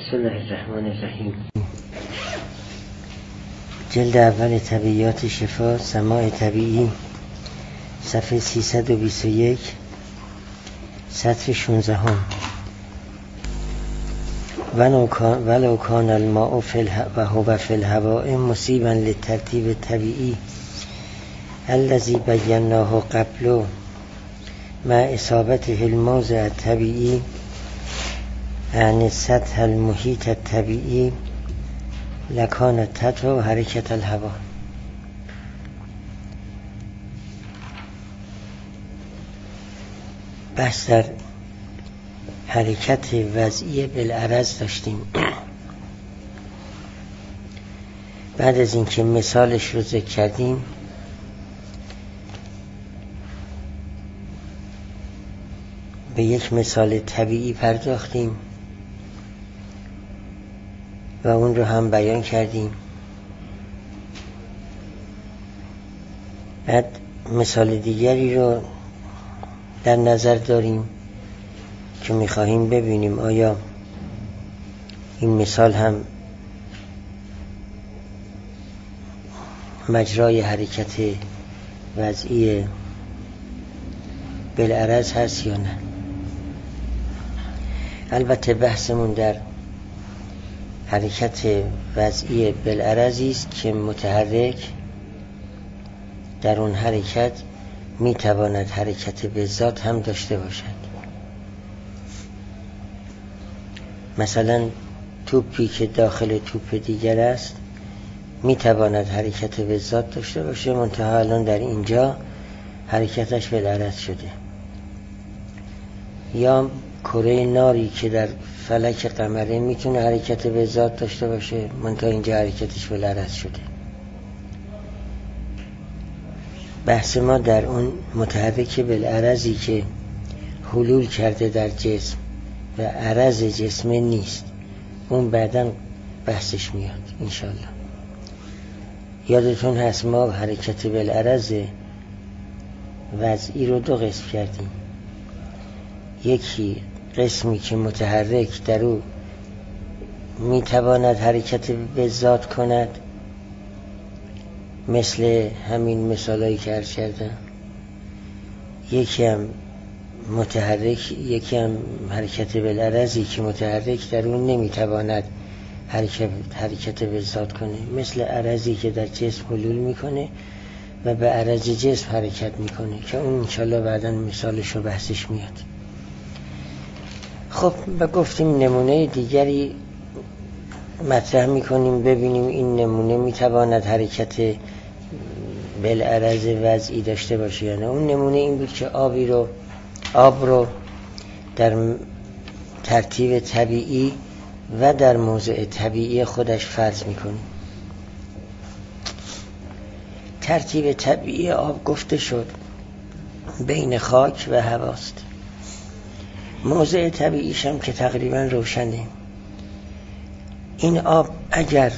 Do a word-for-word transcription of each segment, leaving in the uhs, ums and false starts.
بسم الله الرحمن الرحیم. جلد اول طبیعیات شفا، سماع طبیعی، صفحه سیصد و بیست و یک، سطر شانزده هم. ولو کان الماء و هو فی الهواء مصیبا للترتیب الطبیعی الذی بیناه قبل مع اصابته الموضع الطبیعی عن سطح المحیط الطبیعی لکان تتبع حرکت الهوا. بحث در حرکت وضعی بالعرض داشتیم. بعد از اینکه مثالش رو ذکر کردیم به یک مثال طبیعی پرداختیم و اون رو هم بیان کردیم. بعد مثال دیگری رو در نظر داریم که می‌خواهیم ببینیم آیا این مثال هم مجرای حرکت وضعی بالعرض هست یا نه. البته بحثمون در حرکت وضعی بالعرضی است که متحرک در اون حرکت میتواند حرکت به ذات هم داشته باشد. مثلا توپی که داخل توپ دیگر است میتواند حرکت به ذات داشته باشه، منتها الان در اینجا حرکتش بالعرض شده. یا کره ناری که در فلک قمره میتونه حرکت به ذات داشته باشه، منتها اینجا حرکتش بالعرض شده. بحث ما در اون متحرک بالعرضی که حلول کرده در جسم و عرض جسم نیست، اون بعداً بحثش میاد انشالله. یادتون هست ما حرکت بالعرض وضعی رو دو قسم کردیم. یکی قسمی که متحرک در او میتواند حرکت به ذات کند، مثل همین مثالایی که عرض کردم. یکی هم متحرک یکی هم حرکت بالعرضی که متحرک در اون نمیتواند حرکت حرکت به ذات کنه، مثل عرضی که در جسم حلول میکنه و به عرض جسم حرکت میکنه که اون انشالله بعداً مثالش و بحثش میاد. خب و گفتیم نمونه دیگری مطرح میکنیم ببینیم این نمونه میتواند حرکت بالعرض وضعی داشته باشه یا نه. اون نمونه این بود که آبی رو آب رو در ترتیب طبیعی و در موضع طبیعی خودش فرض میکنیم. ترتیب طبیعی آب گفته شد بین خاک و هواست. موضع طبیعیش هم که تقریبا روشنه. این آب اگر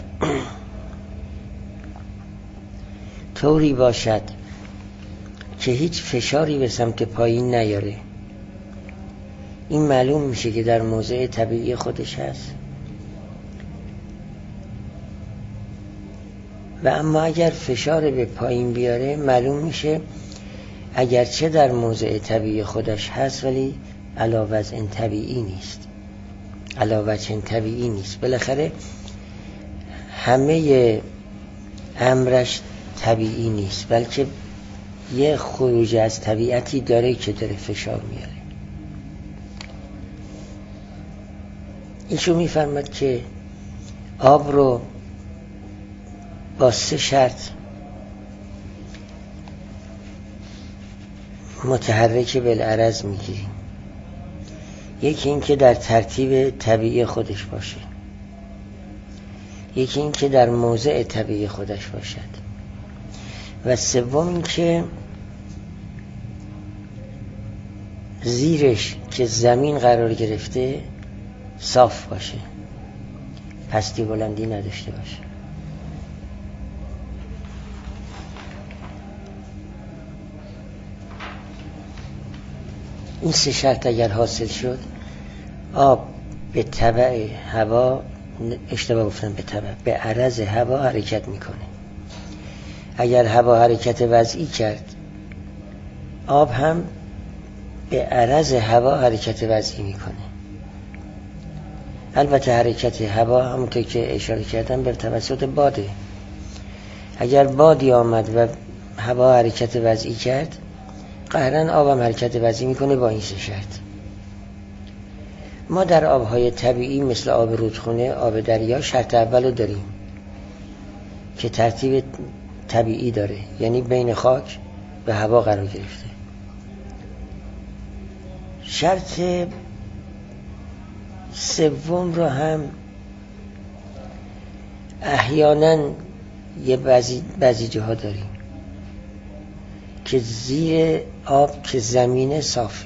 طوری باشد که هیچ فشاری به سمت پایین نیاره، این معلوم میشه که در موضع طبیعی خودش هست. و اما اگر فشار به پایین بیاره معلوم میشه اگرچه در موضع طبیعی خودش هست ولی علی وضع طبیعی نیست، علی وجه طبیعی نیست. بالاخره همه امرش طبیعی نیست، بلکه یه خروج از طبیعتی داره که داره فشار میاره. ایشون میفرماد که آب رو با سه شرط متحرک بالعرض میگیریم. یکی این که در ترتیب طبیعی خودش باشه، یکی این که در موضع طبیعی خودش باشد، و سوم این که زیرش که زمین قرار گرفته صاف باشه، پستی بلندی نداشته باشه. این سه شرط اگر حاصل شد، آب به تبع هوا، اشتباه گفتم، به تبع به عرض هوا حرکت میکنه. اگر هوا حرکت وضعی کرد، آب هم به عرض هوا حرکت وضعی میکنه. البته حرکت هوا همونطور که اشاره کردم به توسط باده. اگر بادی آمد و هوا حرکت وضعی کرد، قهرا آب هم حرکت وضعی میکنه با این سه شرط. ما در آبهای طبیعی مثل آب رودخونه، آب دریا، شرط اولو داریم که ترتیب طبیعی داره، یعنی بین خاک و هوا قرار گرفته. شرط سوم رو هم احیانا یه بعضی بعضی جاها داریم که زیر آب که زمین صافه،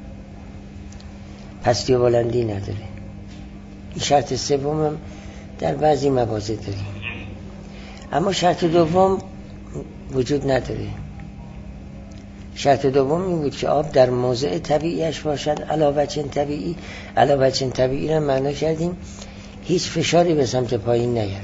پستی و بلندی نداره. این شرط سوم هم در بعضی مواضع داریم. اما شرط دوم وجود نداره. شرط دوم این بود که آب در موضع طبیعیش باشد، علاوه چن طبیعی. علاوه چن طبیعی را معنا کردیم هیچ فشاری به سمت پایین نیاره.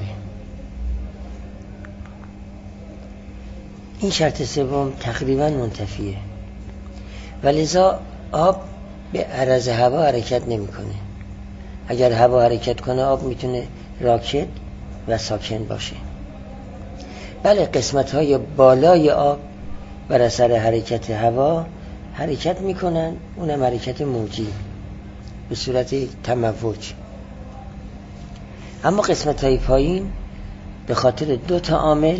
این شرط سوم تقریبا منتفیه و لذا آب به عرض هوا حرکت نمیکنه. اگر هوا حرکت کنه آب میتونه راکد و ساکن باشه. بله، قسمت های بالای آب بر اثر حرکت هوا حرکت میکنن، اونم حرکت موجی به صورت تموج. اما قسمت های پایین به خاطر دو تا عامل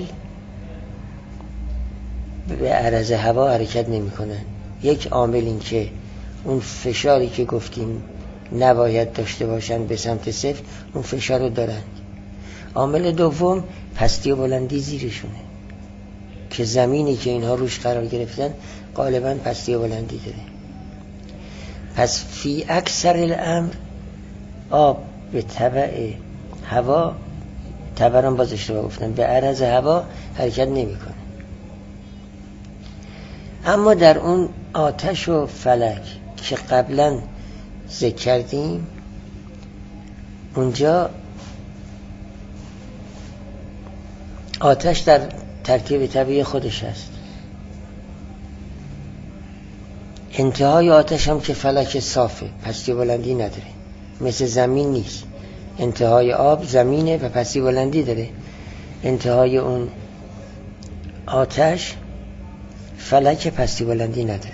به عرض هوا حرکت نمیکنن. یک عامل این که اون فشاری که گفتیم نباید داشته باشن به سمت صفر، اون فشار رو دارن. عامل دوم پستی و بلندی زیرشونه که زمینی که اینها روش قرار گرفتن غالبا پستی و بلندی داره. پس فی اکثر الامر آب به تبع هوا، تبرم باز اشتباه گفتم، به عرض هوا حرکت نمیکنه. اما در اون آتش و فلک که قبلا ذکر کردیم، اونجا آتش در ترتیب طبیعی خودش هست. انتهای آتش هم که فلک صافه، پستی بلندی نداره، مثل زمین نیست. انتهای آب زمینه و پستی بلندی داره. انتهای اون آتش فلک پستی بلندی نداره.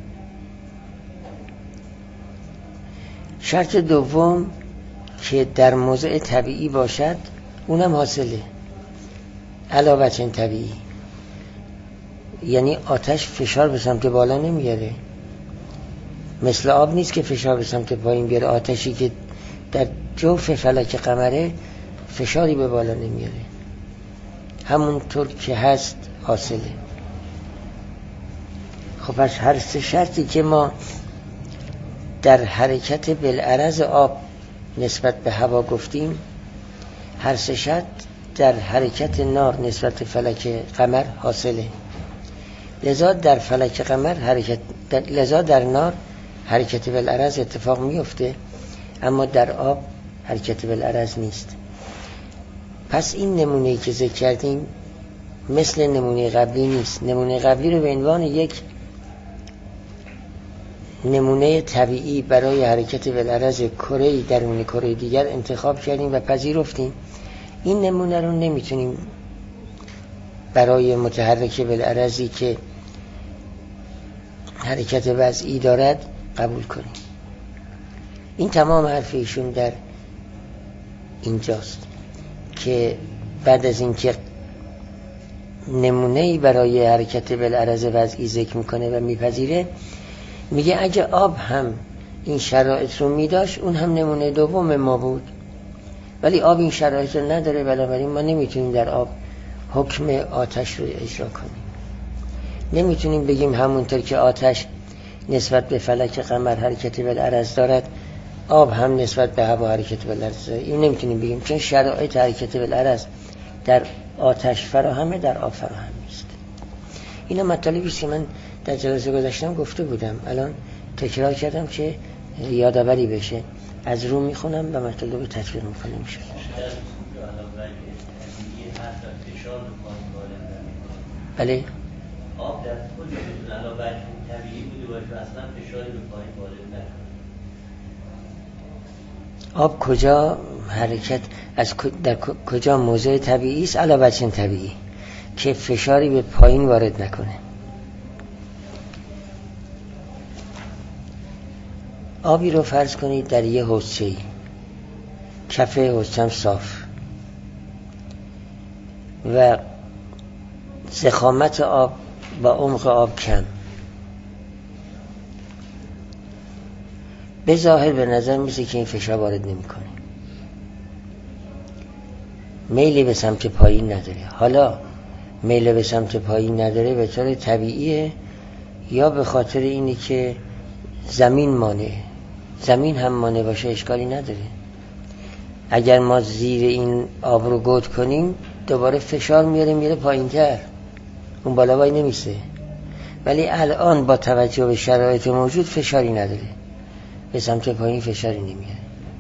شرط دوم که در موضع طبیعی باشد، اونم حاصله، علاوه چن طبیعی. یعنی آتش فشار به سمت بالا نمیاره، مثل آب نیست که فشار به سمت پایین بیاره. آتشی که در جوف فلک قمره فشاری به بالا نمیاره، همونطور که هست حاصله. خب پس هر سه شرطی که ما در حرکت بالعرض آب نسبت به هوا گفتیم، هر سه شرط در حرکت نار نسبت به فلک قمر حاصله. لذا در فلک قمر حرکت در... لذا در نار حرکت بالعرض اتفاق میفته، اما در آب حرکت بالعرض نیست. پس این نمونه‌ای که ذکر کردیم مثل نمونه قبلی نیست. نمونه قبلی رو به عنوان یک نمونه طبیعی برای حرکت بالعرض کره‌ای درون کره دیگر انتخاب کردیم و پذیرفتیم. این نمونه رو نمیتونیم برای متحرک بالعرضی که حرکت وضعی دارد قبول کنیم. این تمام حرف ایشون در اینجاست که بعد از اینکه نمونه‌ای برای حرکت بالعرض وضعی ذکر میکنه و میپذیره، میگه اگه آب هم این شرایط رو میداشت، اون هم نمونه دوم ما بود، ولی آب این شرایط رو نداره، بنابراین ما نمیتونیم در آب حکم آتش رو اجرا کنیم. نمیتونیم بگیم همونطور که آتش نسبت به فلک قمر حرکت بالعرض دارد، آب هم نسبت به هوا حرکت بالعرض دارد. این نمیتونیم بگیم، چون شرایط حرکت بالعرض در آتش فراهمه، در آب فراهم نیست. اینا مطالبی است که من در جلسه گذاشتم گفته بودم، الان تکرار کردم که یادآوری بشه. از رو میخونم و مطلب تطبیق میکنم میشه. بله آب در خودش علاوه بر طبیعی بوده باشه اصلا فشاری به پایین وارد نکنه. آب کجا حرکت از در کجا موضع طبیعی است علاوه بر طبیعی که فشاری به پایین وارد نکنه. آبی رو فرض کنید در یه حوضچه‌ای، کف حوضچه صاف و ضخامت آب با عمق آب کم، به ظاهر به نظر میسه که این فشار وارد نمیکنه، میلی به سمت پایین نداره. حالا میل به سمت پایین نداره به طور طبیعیه یا به خاطر اینی که زمین مانعه؟ زمین هم مانع باشه اشکالی نداره. اگر ما زیر این آب رو گود کنیم دوباره فشار میاره میره پایین تر، اون بالا وای نمیسه. ولی الان با توجه به شرایط موجود فشاری نداره، به سمت پایین فشاری نمیاره.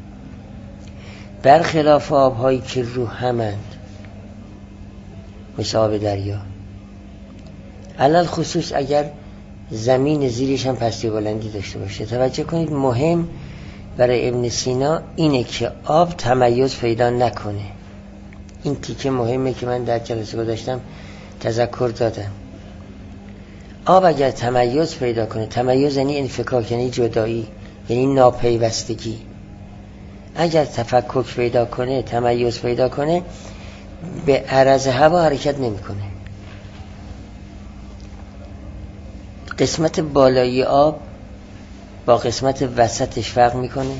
برخلاف آبهایی که رو همند مثل آب دریا، علل خصوص اگر زمین زیرش هم پستی بلندی داشته باشه. توجه کنید مهم برای ابن سینا اینه که آب تمیز پیدا نکنه. این تیکه مهمه که من در جلسه گذاشتم تذکر دادم. آب اگر تمیز پیدا کنه، تمیز یعنی انفکاک، یعنی جدایی، یعنی ناپیوستگی. اگر تفکک پیدا کنه، تمیز پیدا کنه، به عرض هوا حرکت نمیکنه. قسمت بالایی آب با قسمت وسطش فرق میکنه،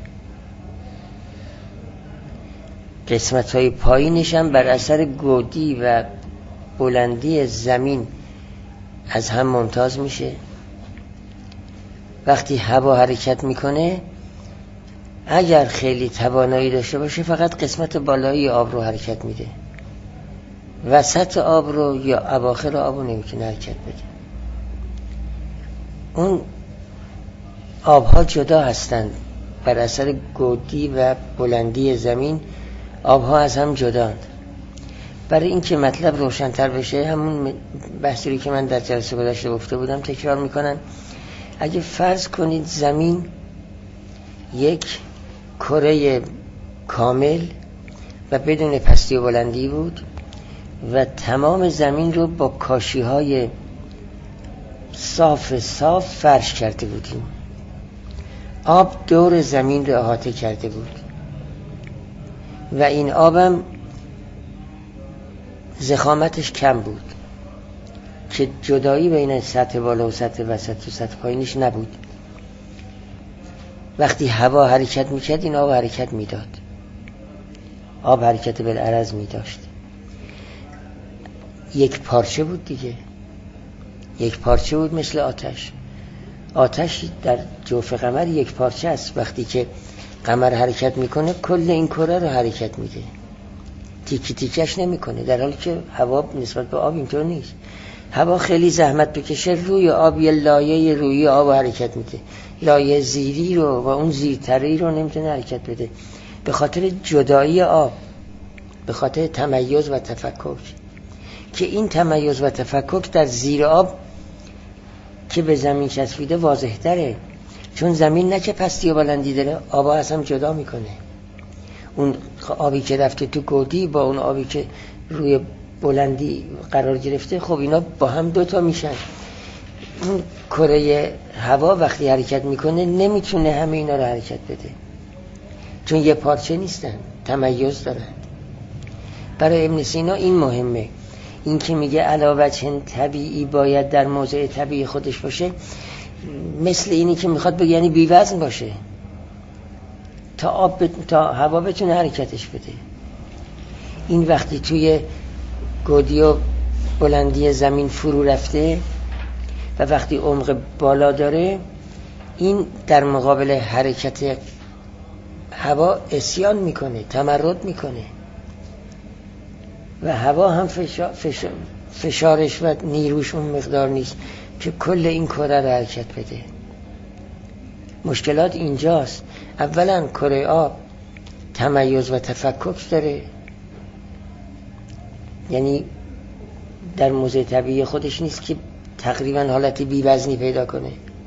قسمت های پایینش هم بر اثر گودی و بلندی زمین از هم ممتاز میشه. وقتی هوا حرکت میکنه اگر خیلی توانایی داشته باشه فقط قسمت بالایی آب رو حرکت میده، وسط آب رو یا اواخر آب رو نمیتونه حرکت بده. اون آبها جدا هستند بر اثر گودی و بلندی زمین، آبها از هم جداند. برای اینکه مطلب روشن‌تر بشه همون بحثی که من در جلسه گذشته گفته بودم تکرار میکنن. اگه فرض کنید زمین یک کره کامل و بدون پستی و بلندی بود و تمام زمین رو با کاشی های صاف صاف فرش کرده بودیم، آب دور زمین رو احاطه کرده بود و این آبم ضخامتش کم بود که جدایی بین سطح بالا و سطح وسط و سطح پایینش نبود. وقتی هوا حرکت میکرد این آب حرکت میداد، آب حرکت بالعرض میداشت. یک پارچه بود دیگه، یک پارچه بود مثل آتش. آتش در جوف قمر یک پارچه است. وقتی که قمر حرکت میکنه کل این کره رو حرکت میده، تیکی تیکش نمیکنه، در حالی که هوا نسبت به آب اینطور نیست. هوا خیلی زحمت بکشه روی آب یه لایه روی آب حرکت میده، لایه زیری رو و اون زیرتری رو نمیتونه حرکت بده به خاطر جدایی آب، به خاطر تمیز و تفکک. که این تمیز و تفکک در زیر آب که به زمین چسبیده واضح تره، چون زمین نه که پستی و بلندی داره، آبا از هم جدا میکنه. اون آبی که رفته تو گودی با اون آبی که روی بلندی قرار گرفته، خب اینا با هم دوتا میشن. اون کره هوا وقتی حرکت میکنه نمیتونه همه اینا رو حرکت بده، چون یه پارچه نیستن، تمیز دارن. برای ابن سینا این مهمه. این که میگه علاوه چن طبیعی باید در موضع طبیعی خودش باشه، مثل اینی که میخواد بگه یعنی بی وزن باشه تا آب ب... تا هوا بتونه حرکتش بده. این وقتی توی گودی و بلندی زمین فرو رفته و وقتی عمق بالا داره، این در مقابل حرکت هوا عصیان میکنه، تمرد میکنه و هوا هم فشار، فشار، فشارش و نیروش اون مقدار نیست که کل این کره رو حرکت بده. مشکلات اینجاست. اولا کره آب تمیز و تفکک داره، یعنی در موضع طبیعی خودش نیست که تقریبا حالت بی‌وزنی پیدا کنه.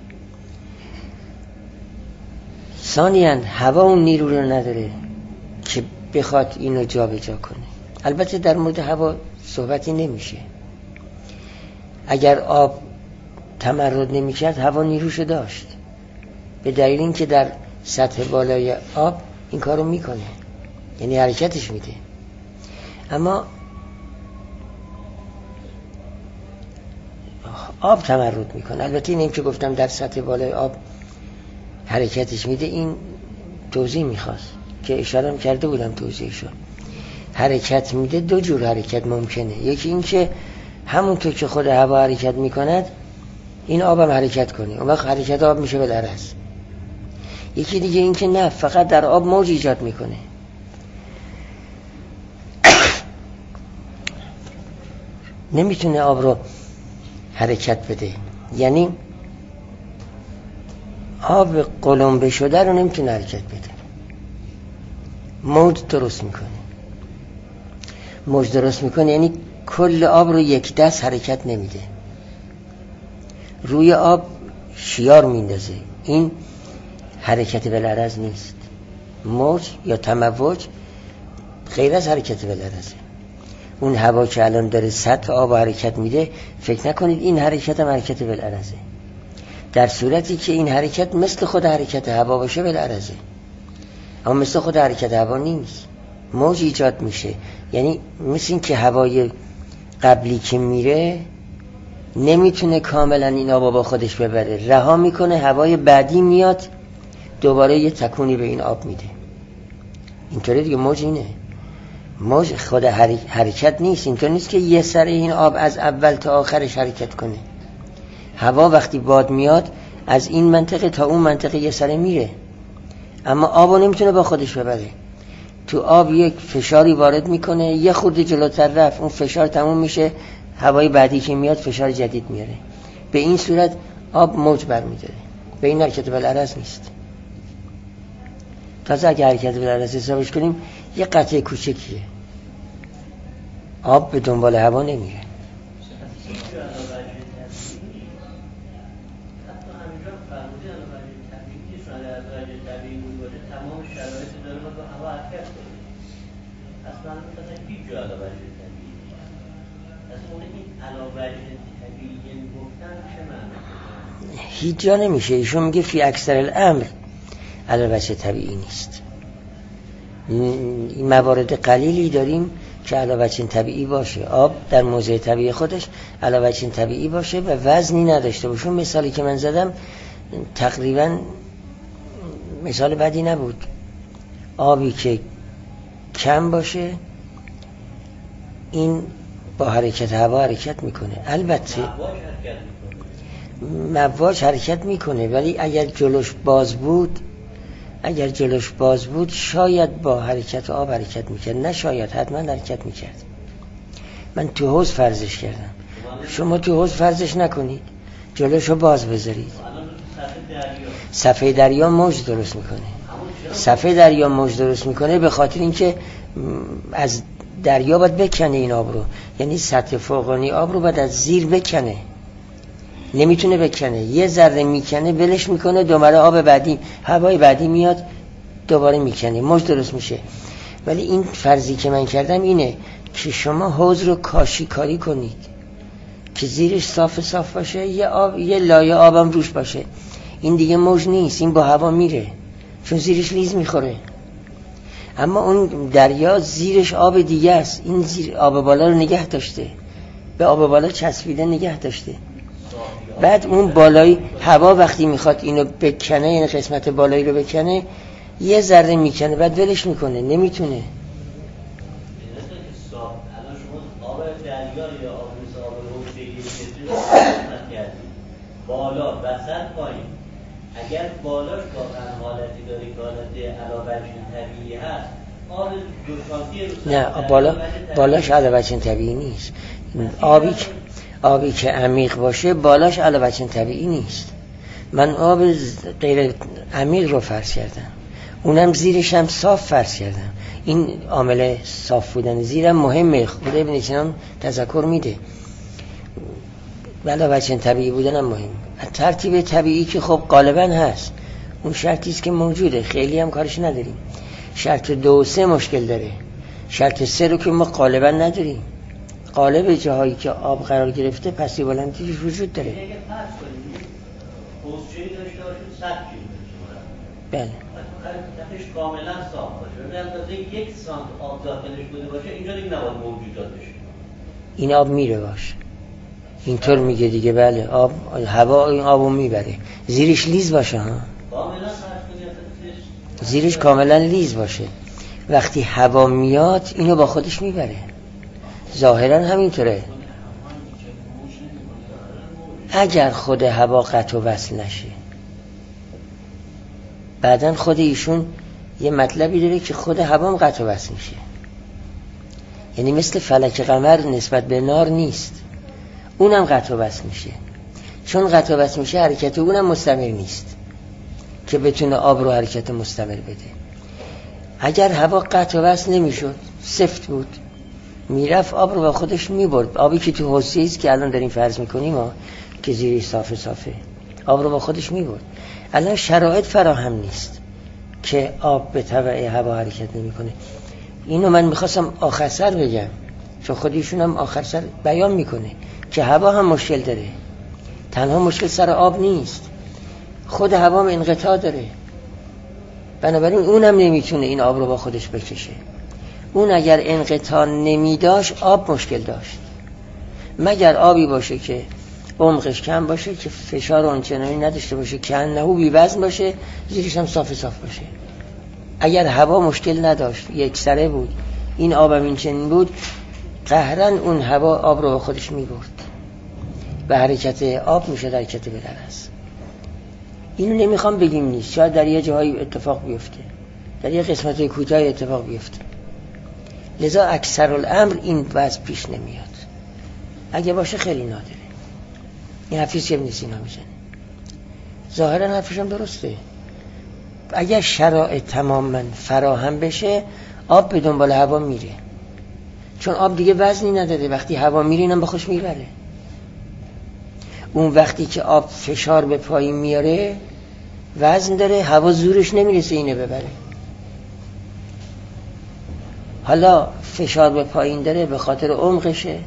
ثانیاً هوا اون نیرو رو نداره که بخواد اینو جا به جا کنه. البته در مورد هوا صحبتی نمیشه. اگر آب تمرد نمی‌کرد هوا نیروشو داشت، به دلیل اینکه در سطح بالای آب این کارو میکنه، یعنی حرکتش میده. اما آب تمرد میکنه. البته اینیم که گفتم در سطح بالای آب حرکتش میده، این توضیح میخواست که اشاره هم کرده بودم توضیحشو. حرکت میده، دو جور حرکت ممکنه. یکی این که همونطور که خود هوا حرکت میکند این آب هم حرکت کنه، اون وقت حرکت آب میشه بالعرض. یکی دیگه این که نه، فقط در آب موج ایجاد میکنه. نمیتونه آب رو حرکت بده، یعنی آب قلمبه شده رو نمیتونه حرکت بده، موج درست میکنه. موج درست میکنه یعنی کل آب رو یک دست حرکت نمیده، روی آب شیار میندازه. این حرکت بالعرض نیست. موج یا تموج غیر از حرکت بالعرضه. اون هوا که الان داره سطح آب حرکت میده، فکر نکنید این حرکت هم حرکت بالعرضه. در صورتی که این حرکت مثل خود حرکت هوا باشه بالعرضه، اما مثل خود حرکت هوا نیست. موج ایجاد میشه، یعنی مثل این که هوای قبلی که میره نمیتونه کاملا این آب با خودش ببره، رها میکنه، هوای بعدی میاد دوباره یه تکونی به این آب میده. اینطوری دیگه موج اینه. موج خود حرکت نیست. اینطور نیست که یه سر این آب از اول تا آخرش حرکت کنه. هوا وقتی باد میاد از این منطقه تا اون منطقه یه سره میره، اما آبو نمیتونه با خودش ببره. تو آب یک فشاری وارد میکنه، یه خورده جلوتر رفت، اون فشار تموم میشه، هوای بعدی که میاد فشار جدید میاره. به این صورت آب موج برمیداره. به این حرکت بالعرض نیست. تازه اگه حرکت بالعرض حسابش کنیم یه قطعه کوچکیه، آب به دنبال هوا نمیره. هیچ جا نمیشه. ایشون میگه فی اکثر الامر علی وجه طبیعی نیست. این موارد قلیلی داریم که علی وجه طبیعی باشه، آب در موضع طبیعی خودش علی وجه طبیعی باشه و وزنی نداشته باشه. مثالی که من زدم تقریبا مثال بدی نبود. آبی که کم باشه این با حرکت هوا حرکت میکنه. البته مواج حرکت میکنه، ولی اگر جلوش باز بود اگر جلوش باز بود شاید با حرکت آب حرکت میکرد، نه شاید، حتما حرکت میکرد. من تو حوض فرضش کردم، شما تو حوض فرضش نکنید، جلوشو باز بذارید. صفحه دریا موج درست میکنه. صفحه دریا موج درست میکنه به خاطر اینکه از دریا باید بکنه این آب رو، یعنی سطح فوقانی آب رو باید از زیر بکنه، نمیتونه بکنه. یه ذره میکنه ولش میکنه، دوباره آب بعدی هوای بعدی میاد دوباره میکنه، موج درست میشه. ولی این فرضی که من کردم اینه که شما حوض رو کاشی کاری کنید که زیرش صاف صاف باشه، یه آب یه لایه آبم روش باشه، این دیگه موج نیست، این با هوا میره چون زیرش لیز میخوره. اما اون دریا زیرش آب دیگه است، این زیر آب بالا رو نگه داشته، به آب بالا چسبیده نگه داشته. بعد اون بالایی هوا وقتی میخواد اینو بکنه، یعنی قسمت بالایی رو بکنه، یه ذره میکنه بعد ولش میکنه، نمیتونه. بالا وسط پایین، اگر بالاش واقعا حالتی داره که حالت علاوه طبیعی هست، آب دو نه بالا بالاش علاوه طبیعی نیست. آبی که آبی که عمیق باشه بالاش علاوه طبیعی نیست. من آب غیر عمیق رو فرض کردم. اونم زیرش هم صاف فرض کردم. این عامل صاف بودن زیرم مهمه، خود ابن سینا تذکر میده. علاوه بر طبیعی بودن هم مهم. ترتیب طبیعی که خب غالبا هست، اون شرطی است که موجوده، خیلی هم کارش نداریم. شرط دو و سه مشکل داره، شرط سه رو که ما غالبا نداریم. غالب جاهایی که آب قرار گرفته پسی بلندیش وجود داره. اگه فرض کنیم حوضچه‌ای داشته باشیم صد کیلومتر، بله خطش کاملا صاف باشه، به اندازه یک سانت آب داخلش بوده باشه، اینجا دیگه نباید موجودات بشه. این آب میره باشه، اینطور میگه دیگه. بله آب، هوا این آبو میبره، زیرش لیز باشه ها، کاملا زیرش کاملا لیز باشه. وقتی هوا میاد اینو با خودش میبره، ظاهرا همینطوره. اگر خود هوا قطع و وصل نشه، بعدن خود ایشون یه مطلبی داره که خود هوا هم قطع و وصل میشه. یعنی مثل فلک قمر نسبت به نار نیست، اونم قطع و وصل میشه. چون قطع و وصل میشه حرکت اونم مستمر نیست که بتونه آب رو حرکت مستمر بده. اگر هوا قطع و وصل نمیشد، سفت بود، میرفت آب رو با خودش میبرد. آبی که تو حوضی است که الان داریم فرض میکنیم ها، که زیرش صافه صافه، آب رو با خودش میبرد. الان شرایط فراهم نیست که آب به تبع هوا حرکت نمیکنه. اینو من میخواستم آخر سر بگم، چون خودشون هم آخر سر بیان میکنه که هوا هم مشکل داره. تنها مشکل سر آب نیست، خود هوا هم انقطاع داره. بنابراین اونم نمیتونه این آب رو با خودش بکشه. اون اگر انقطاع نمیداشت آب مشکل داشت، مگر آبی باشه که عمقش کم باشه، که فشار آنچنانی نداشته باشه، که انهو بی وزن باشه، زیرش هم صاف صاف باشه. اگر هوا مشکل نداشت، یک سره بود، این آبم این چنین بود، قهرن اون هوا آب رو با خودش میبرد و حرکت آب میشه حرکت بلرز. اینو نمیخوام بگیم نیست، شاید در یه جایی اتفاق بیفته، در یه قسمت کوتاه اتفاق بیفته. لذا اکثر الامر این وضع پیش نمیاد. اگه باشه خیلی نادره. این حفیظ که ابن سینا میزنه، ظاهرا حرفش هم درسته. اگر شرایط تماما فراهم بشه، آب به دنبال هوا میره، چون آب دیگه وزنی نداره. وقتی هوا میره اینم به خوش میبره. اون وقتی که آب فشار به پایین میاره، وزن داره، هوا زورش نمیرسه اینه ببره. حالا فشار به پایین داره به خاطر عمقشه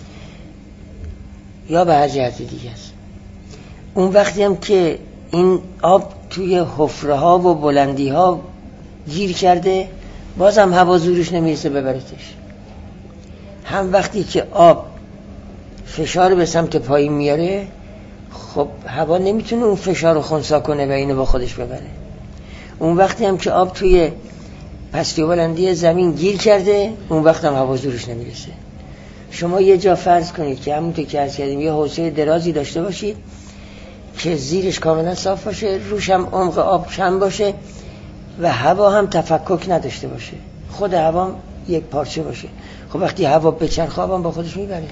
یا به هر جهت دیگه است. اون وقتی هم که این آب توی حفره ها و بلندی ها گیر کرده، باز هم هوا زورش نمیرسه ببرتش. هم وقتی که آب فشار به سمت پایین میاره، خب هوا نمیتونه اون فشار رو خنثی کنه و اینو با خودش ببره. اون وقتی هم که آب توی پستی و بلندی زمین گیر کرده، اون وقت هم هوا زورش نمیرسه. شما یه جا فرض کنید که همونطور که عرض کردیم یه حوضه درازی داشته باشید که زیرش کاملا صاف باشه، روش هم عمق آب کم باشه و هوا هم تفکک نداشته باشه، خود هوا هم یک پارچه باشه. خب وقتی هوا بچرخه آب هم با خودش میبره.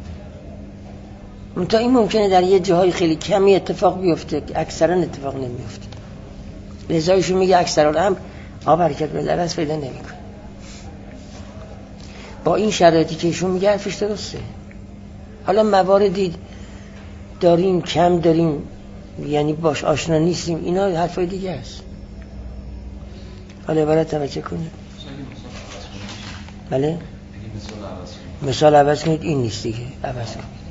منتها این ممکنه در یه جاهای خیلی کمی اتفاق بیفته، اکثرا اتفاق نمیفته. لذا ایشون میگه اکثر الامر آب حرکت به لرز پیدا نمیکنه. با این شرایطی که ایشون میگه حرفش درسته. حالا مواردی داریم کم داریم، یعنی باش آشنا نیستیم، اینا حرفای دیگه است. حالا عبارت توجه کنید. بله؟ مثال عوض کنید. این نیست دیگه، عوض کنید.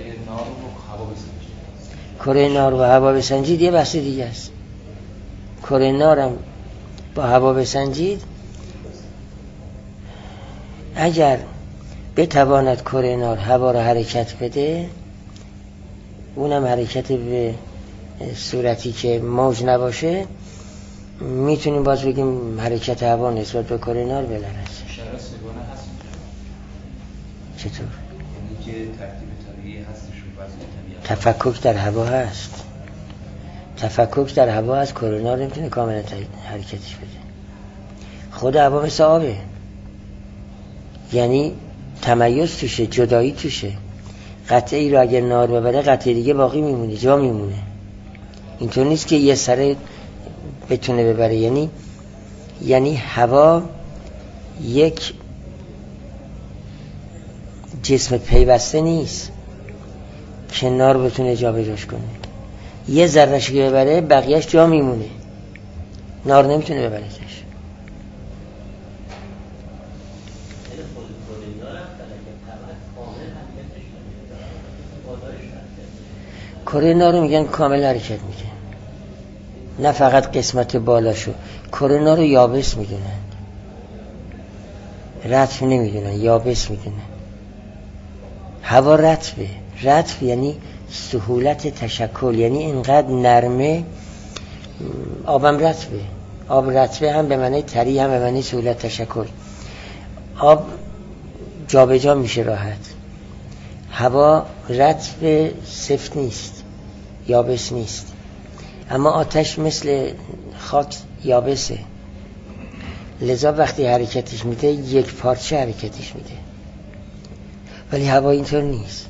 کره نار و هوا بسنجید یه بحث دیگه است. کره نارم با هوا بسنجید، اگر بتواند کره نار هوا را حرکت بده، اونم حرکت به صورتی که موج نباشه، میتونیم باز بگیم حرکت هوا نسبت به کره نار بلرزه. اشاره سگانه هست چطور؟ یعنی که ترتیب طبیعی هستش و وضع طبیعی تفکک در هوا هست. تفکک در هوا هست، کره نار نمیتونه کاملا حرکتش بده. خود هوا مثل آبه، یعنی تمیز توشه، جدایی توشه. قطعی رو اگر نار ببره قطعی دیگه باقی میمونه، جا میمونه. اینطور نیست که یه سره بتونه ببره. یعنی یعنی هوا یک جسم پیوسته نیست که نار بتونه جا بجاش کنه. یه ذره‌اش که ببره بقیهش جا میمونه، نار نمیتونه ببرتش. کره نار رو میگن کامل حرکت میده، نه فقط قسمت بالاشو. کره نار رو یابس میدونن، رطب نمیدونن، یابس میدونن. هوا رطبه. رطب یعنی سهولت تشکل، یعنی اینقدر نرمه. آبم رطبه. آب رطبه هم به معنی طری، هم به معنی سهولت تشکل. آب جابجا میشه راحت. هوا رطب سفت نیست، یابس نیست. اما آتش مثل خاک یابسه، لذا وقتی حرکتش میده یک پارچه حرکتش میده. ولی هوا اینطور نیست.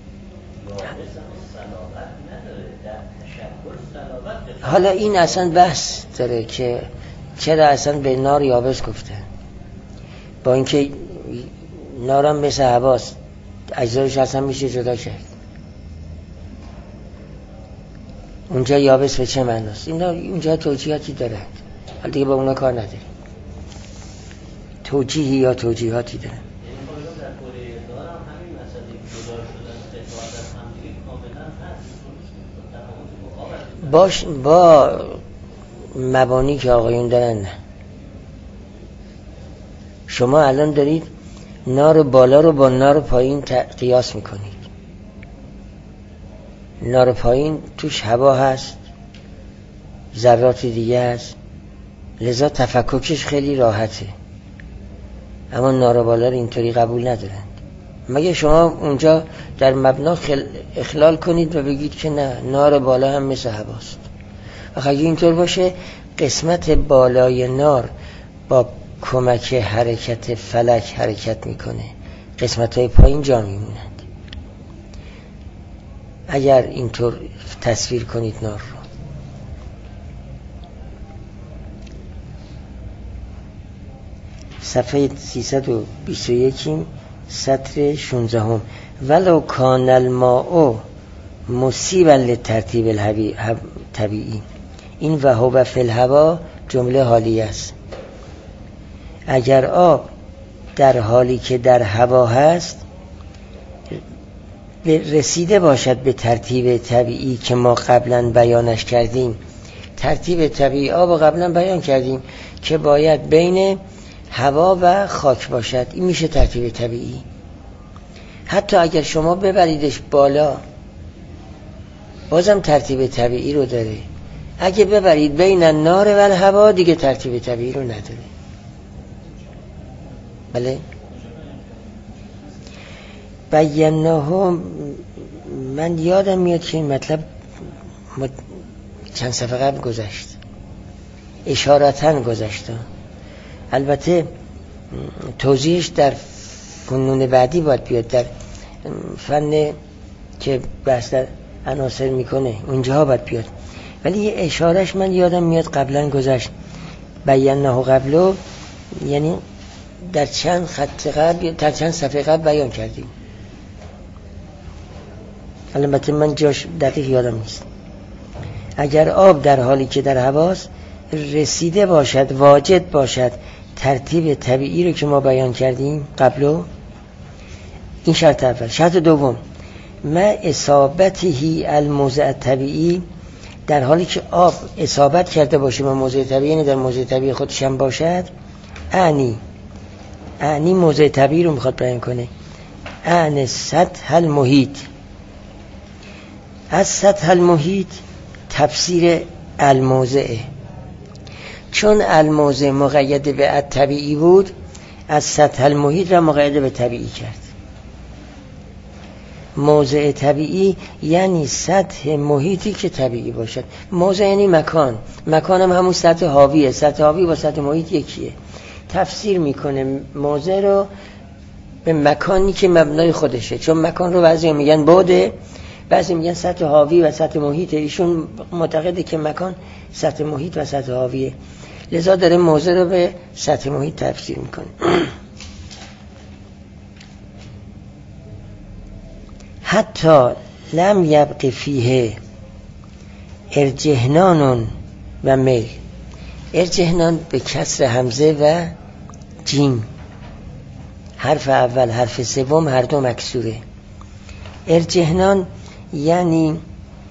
حالا این اصلا بحث داره که چرا اصلا به نار یابس گفتن، با اینکه نارم مثل هواست، اجزایش اصلا میشه جدا کرد. اونجا یابس به چه معناست؟ اینا اونجا توجیهاتی دارند، حالا دیگه با اونا کار نداریم. توجیهی یا توجیهاتی دارن. باش با مبانی که آقایون دارن. نه شما الان دارید نار بالا رو با نار پایین قیاس میکنید. نار پایین توش هوا هست، ذرات دیگه هست، لذا تفککش خیلی راحته. اما نار بالا رو اینطوری قبول ندارن. مگه شما اونجا در مبنا اخلال کنید و بگید که نه، نار بالا هم مثل هواست. و اگه اینطور باشه قسمت بالای نار با کمک حرکت فلک حرکت میکنه، قسمت های پایین جا میمونند. اگر اینطور تصویر کنید نار رو. صفحه سیصد و بیست و یک سطر شانزده هم. ولو کان الماء مصیبا للترتیب الطبیعی. این وهو فی الهوا جمله حالیه است. اگر آب در حالی که در هوا هست رسیده باشد به ترتیب طبیعی که ما قبلا بیانش کردیم. ترتیب طبیعی آب قبلا بیان کردیم که باید بین هوا و خاک باشد. این میشه ترتیب طبیعی. حتی اگر شما ببریدش بالا بازم ترتیب طبیعی رو داره. اگه ببرید بین النار و الهوا دیگه ترتیب طبیعی رو نداره. بله بیانه. من یادم میاد که این مطلب چند صفحه قبل گذشت، اشارتاً گذشته. البته توضیحش در فنون بعدی باید بیاد، در فن که بحث در عناصر میکنه اونجاها باید بیاد. ولی یه اشارش من یادم میاد قبلا گذشت. بیانه قبلو یعنی در چند خط قبل، در چند صفحه قبل بیان کردیم. البته من جاش دقیق یادم نیست. اگر آب در حالی که در هواست رسیده باشد، واجد باشد ترتیب طبیعی رو که ما بیان کردیم قبلو، این شرط اول. شرط دوم ما اصابته الموضع طبیعی، در حالی که آب اصابت کرده باشه به موضع طبیعی، یعنی در موضع طبیعی خودش هم باشد. اعنی اعنی موضع طبیعی رو میخواد بیان کنه. اعنی سطح المحیط. از سطح المحیط تفسیر الموضعه، چون الموضع مقید به طبیعی بود از سطح المحیط را مقید به طبیعی کرد. موضع طبیعی یعنی سطح محیطی که طبیعی باشد. موضع یعنی مکان، مکان هم همون سطح حاویه. سطح حاوی با سطح محیط یکیه. تفسیر میکنه موضع رو به مکانی که مبنای خودشه، چون مکان رو بعضی میگن بعده، بعضی میگن سطح حاوی و سطح محیط. ایشون معتقده که مکان سطح محیط و سطح حاویه. لذا داره موضع رو به سطح محیط تفسیر میکنه. حتی لم یبق فیه ارجحنان و میل. ارجحنان به کسر همزه و جیم، حرف اول حرف سوم هر دو مکسوره. ارجحنان یعنی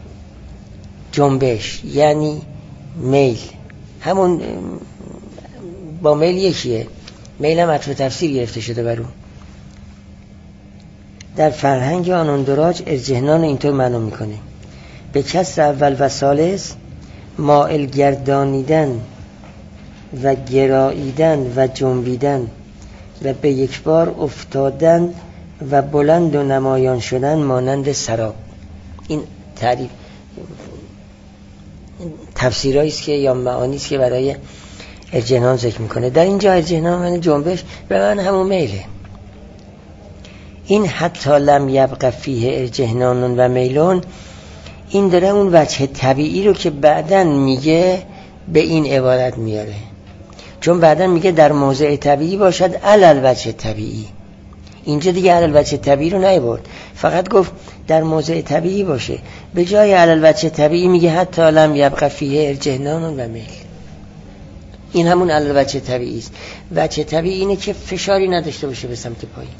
جنبش، یعنی میل، همون با میل یکیه. میل هم عطف تفسیر گرفته شده بر اون. در فرهنگ آن اندراج ارجحنان اینطور معلوم میکنه: به کسر اول و ثالث مائل گردانیدن و گراییدن و جنبیدن و به یک بار افتادن و بلند و نمایان شدن مانند سراب. این تعریف تفسیرایی است که یا معانی است که برای ارجحنان ذکر میکنه. در اینجا ارجحنان معنی جنبش، به من همون میله. این حتی لم یبق فیه ارجحنان و میلون، این داره اون وجه طبیعی رو که بعدن میگه به این عبارت میاره، چون بعدن میگه در موضع طبیعی باشد علل وجه طبیعی. اینجا دیگه علل وجه طبیعی رو نیورد، فقط گفت در موضع طبیعی باشه. به جای علل وجه طبیعی میگه حتی لم یبق فیه ارجحنان و میل. این همون علل وجه طبیعی است. وجه طبیعی اینه که فشاری نداشته باشه به سمت پایین.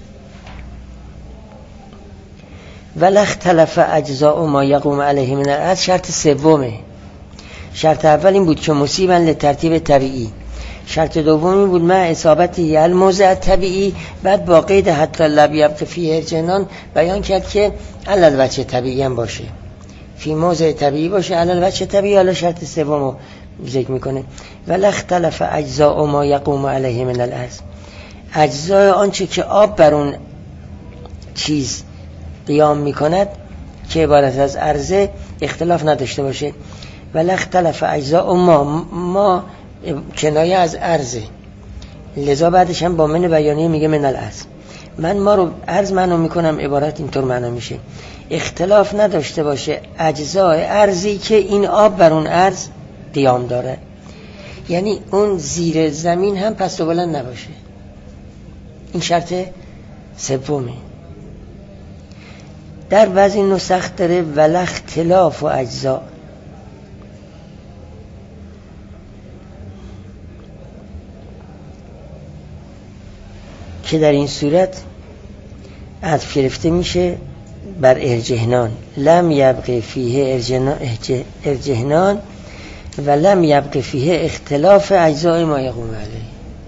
ولا اختلف اجزاء ما یقوم علیه من الارض شرط سومه. شرط اول این بود که مصیبا لترتیب طبیعی. شرط دوم این بود مع اصابتی الموضع طبیعی. بعد با قید حتی لم یبق فیه ارجحنان بیان کرد که علل وجه طبیعی هم باشه، فی موضع طبیعی باشه علل وجه طبیعی. حالا شرط سوم رو ذکر میکنه: ولا اختلف اجزاء ما یقوم علیه من الارض. اجزای آنچه که آب بر اون چیز قیام میکند که عبارت از عرضه اختلاف نداشته باشه. ولا اختلف اجزاء ما، ما کنایه از عرضه، لذا بعدش هم با من بیانیه میگه من الارض. من ما رو عرض معنا میکنم، عبارت اینطور معنا میشه: اختلاف نداشته باشه اجزای عرضی که این آب بر اون عرض قیام داره، یعنی اون زیر زمین هم پست و بلند نباشه. این شرط سومه. در بعضی نسخ داره ولا اختلاف و اجزا، که در این صورت عطف گرفته میشه بر ارجحنان. لم یبق فیه ارجحنان و لم یبق فیه اختلاف اجزای ما یقوم علیه،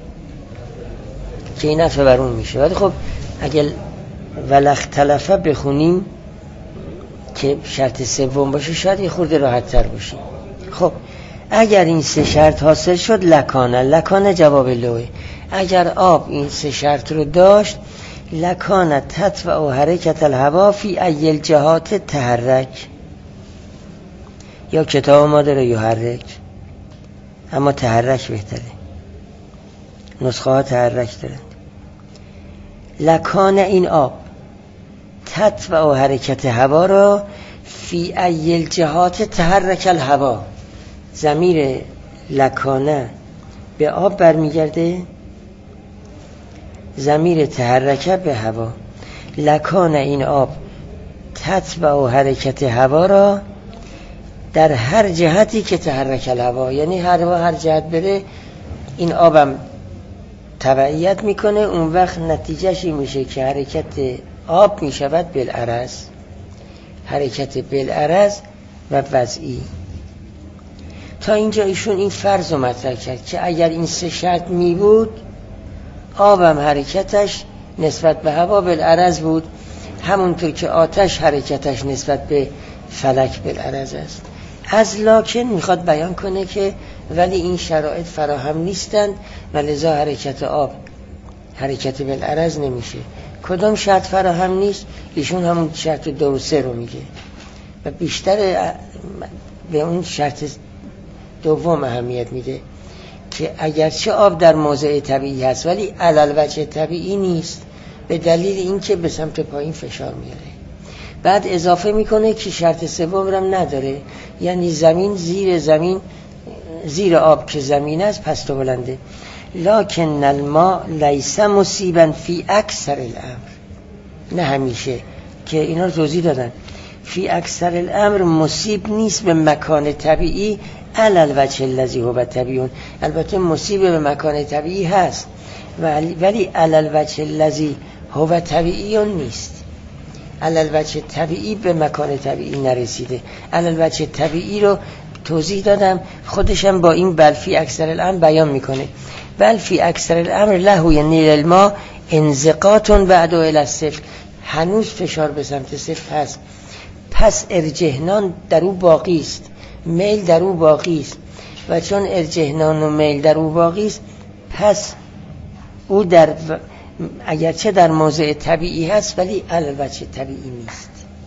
که این عطف بر اون میشه. ولی خب اگر ولا اختلفه بخونیم که شرط سوم باشه شاید یه خورده راحت تر باشه. خب اگر این سه شرط حاصل شد لکانه، لکانه جواب لوه. اگر آب این سه شرط رو داشت لکانه تطوع و حرکت الهوا فی ایل جهات تحرک، یا کتاب ما داره یحرک، اما تحرک بهتره، نسخه ها تحرک دارند. لکانه این آب تطوع و حرکت هوا را فی ایل جهات تحرک الهوا. ضمیر لکانه به آب برمیگرده، ضمیر تحرکه به هوا. لکانه این آب تطوع و حرکت هوا را در هر جهتی که تحرک الهوا، یعنی هر هر جهت بره این آبم تبعیت میکنه. اون وقت نتیجهش این میشه که حرکت آب میشود بالعرض، حرکت بالعرض و وضعی. تا اینجا ایشون این فرض رو مطرح کرد که اگر این سه شرط می بود آبم حرکتش نسبت به هوا بالعرض بود، همونطور که آتش حرکتش نسبت به فلک بالعرض است. از لکن میخواد بیان کنه که ولی این شرایط فراهم نیستند و لذا حرکت آب حرکت بالعرض نمیشه. کدام شرط فراهم نیست؟ ایشون همون شرط دو و سه رو میگه و بیشتر به اون شرط دوم اهمیت میده که اگرچه آب در موضع طبیعی هست ولی علل وجه طبیعی نیست، به دلیل اینکه به سمت پایین فشار میاره. بعد اضافه میکنه که شرط سوم هم نداره، یعنی زمین زیر زمین زیر آب که زمین است پست و بلنده. لکن الماء لیس مصیبا فی اکثر الامر، نه همیشه، که اینا رو توضیح دادن. فی اکثر الامر مصیب نیست به مکان طبیعی علی الوجه الذی هو طبیعی. البته مصیب به مکان طبیعی هست ولی ولی علی الوجه الذی هو طبیعی نیست. علی الوجه طبیعی به مکان طبیعی نرسیده. علی الوجه طبیعی رو توضیح دادم، خودشم با این بل فی اکثر الامر بیان میکنه. بل فی اکثر الامر له یعنی الماء انزقاط بعد الی الصفر، هنوز فشار به سمت صفر هست، پس ارجحنان در او باقی است، میل در او باقی است و چون ارجحنان و میل در او باقی است پس او در اگرچه در موضع طبیعی هست ولی البته طبیعی نیست.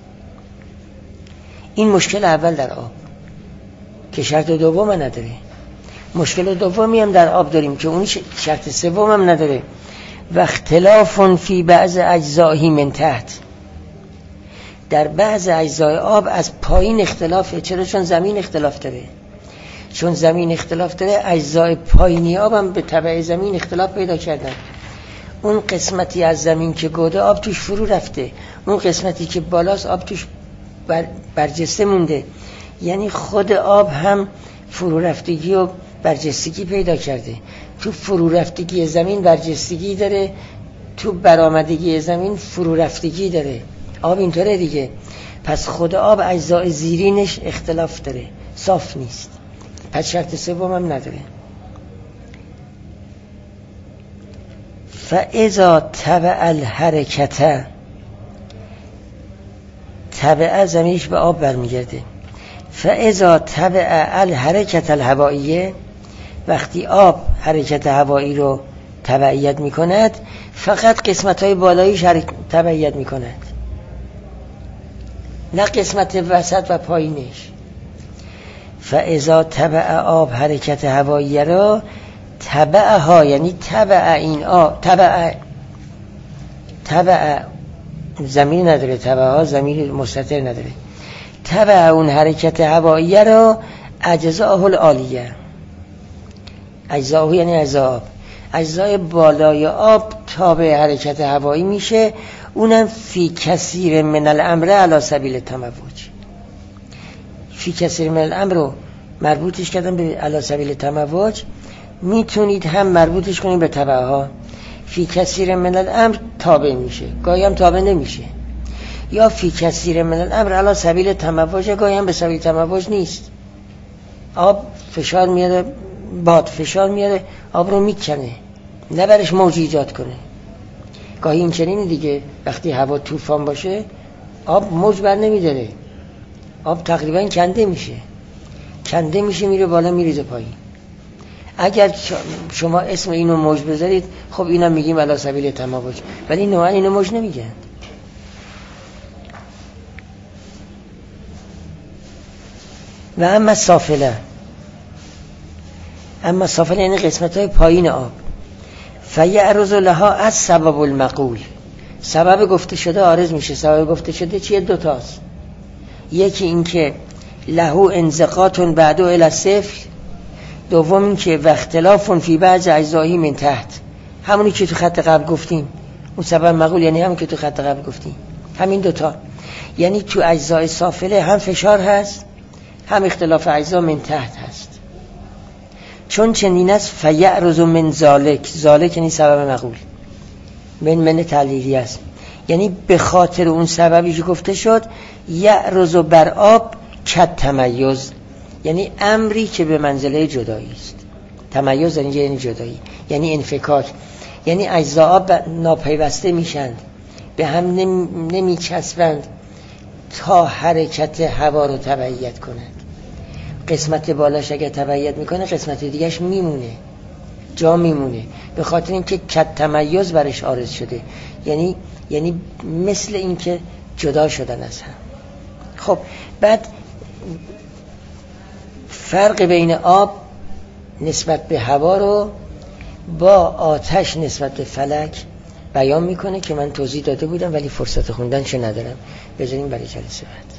این مشکل اول در آب که شرط دوم نداره. مشکل دومی هم در آب داریم که اون شرط سوم هم نداره. و اختلاف فی بعض اجزائه من تحت، در بعض اجزای آب از پایین اختلافه. چرا؟ چون زمین اختلاف داره. چون زمین اختلاف داره اجزای پایینی آب هم به تبع زمین اختلاف پیدا کردن. اون قسمتی از زمین که گوده آب توش فرو رفته، اون قسمتی که بالاست آب توش بر برجسته مونده. یعنی خود آب هم فرو رفتگی و برجستگی پیدا کرده. تو فرو رفتگی زمین برجستگی داره، تو برآمدگی زمین فرو رفتگی داره. آب اینطوره دیگه. پس خود آب اجزای زیرینش اختلاف داره، صاف نیست. پس شرط سوم هم نداره. فاذا تبع الحرکت، تبع زمینش به آب برمیگرده. فاذا تبع الحرکت الهوائیه، وقتی آب حرکت هوایی رو تبعیت میکند فقط قسمت های بالاییش تبعیت میکند، نه قسمت وسط و پایینش. فاذا تبع آب حرکت هوایی را تبعها، یعنی تبع این آب، تبع تبع زمین نداره، تبعها زمین مستتر نداره، تبع اون حرکت هوایی را اجزاء العالیه. اجزاء یعنی اجزاء آب، اجزای بالای آب تابع حرکت هوایی میشه. اونم فی کثیر من الامر علی سبیل تموج. فی کثیر من الامر رو مربوطش کردن به علی سبیل تموج، میتونید هم مربوطش کنید به تبعها. فی کثیر من الامر تابع میشه، گاهی هم تابع نمیشه. یا فی کثیر من الامر علی سبیل تموج، گاهی هم به سبیل تموج نیست. آب فشار میاره، باد فشار میاره، آب رو میکنه، نه برش موج ایجاد کنه. گاهی این چنینی دیگه، وقتی هوا طوفان باشه آب موج بر نمیداره، آب تقریبا کنده میشه، کنده میشه میره بالا میریزه پایین. اگر شما اسم اینو موج بذارید خب اینا میگیم علی سبیل تموج، ولی نوعا اینو موج نمیگن. و اما سافله، اما سافله یعنی قسمت های پایین آب. فیعرض لها از سبب المقول، سبب گفته شده عارض میشه. سبب گفته شده چیه؟ دوتاست. یکی این که له انزقاط بعد الی الصفر، دوم این که و اختلاف فی بعض اجزایی من تحت، همونی که تو خط قبل گفتیم. اون سبب مقول یعنی همون که تو خط قبل گفتیم، همین دوتا. یعنی تو اجزای سافله هم فشار هست، هم اختلاف اجزا من تحت هست. چون چنین است فیعرض من ذالک، ذالک یعنی سبب مقول، من من تعلیلی است. یعنی به خاطر اون سببی که گفته شد یعرض بر آب کت تمیز، یعنی امری که به منزله جدایی است. تمیز یعنی جدایی، یعنی انفکاک، یعنی اجزا آب ناپیوسته میشن، به هم نمی چسبند تا حرکت هوا رو تبعیت کنند. قسمت بالاش اگه تبعیت میکنه قسمت دیگهش میمونه، جا میمونه، به خاطر اینکه کت تمیز برش عارض شده. یعنی یعنی مثل اینکه جدا شدن از هم. خب بعد فرق بین آب نسبت به هوا رو با آتش نسبت به فلک بیان میکنه که من توضیح داده بودم ولی فرصت خوندنش ندارم، بذاریم برای جلسه بعد.